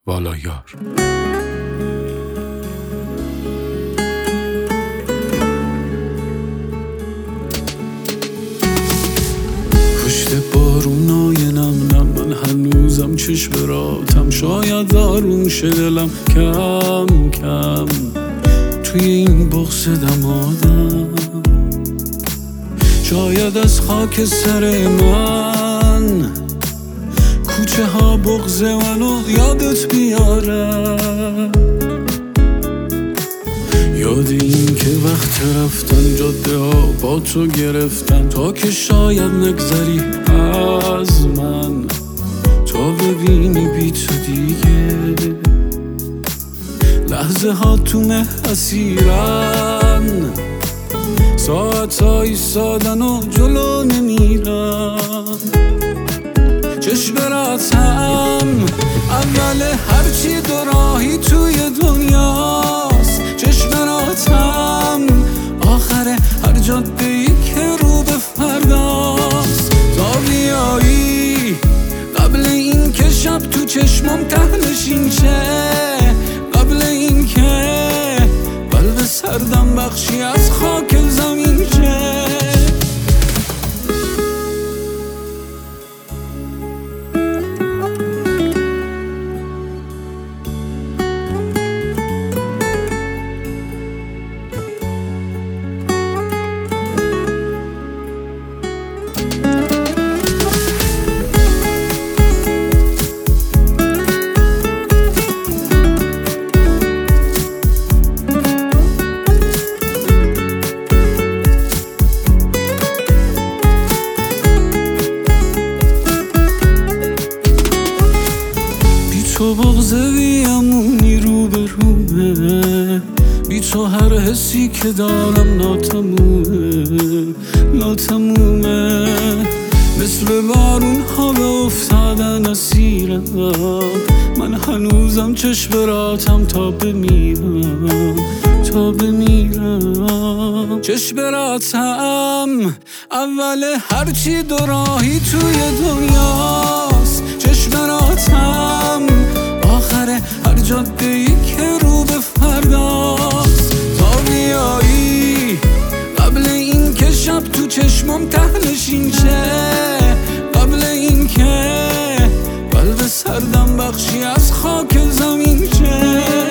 والایار. پشت بارونای نم نم من هنوزم چشم راتم، شاید آروم شه دلم کم کم توی این بغض دمادم. شاید از خاک سر من کوچه ها بغض منو یادت بیارم، یاد این که وقت رفتن جاده ها با تو گرفتن، تا که شاید نگذری از من، تا ببینی بی تو دیگه لحظه ها تو مه اسیرن، ساعت ها ایستادن و جلو نمیرن. چشم راتم اول هرچی دو راهی توی دنیاست، چشم راتم آخر هر جاده ای که رو به فرداست. تا بیایی قبل این که شب تو چشمم تهنشین شه، قبل این که قلب سردم بخشی از خاک زمین شه. تو بغض بیامونی رو به رومه، بی تو هر حسی که دارم ناتمومه، مثل بارون ها به افتادن اسیرم. من هنوزم چشم راتم تا بمیرم چشم راتم اول هرچی دو راهی توی دنیاست، چشم راتم آخر هر جاده ای که رو به فرداست. تا بیایی قبل این که شب تو چشمم تهنشین شه، قبل این که قلب سردم بخشی از خاک زمین شه.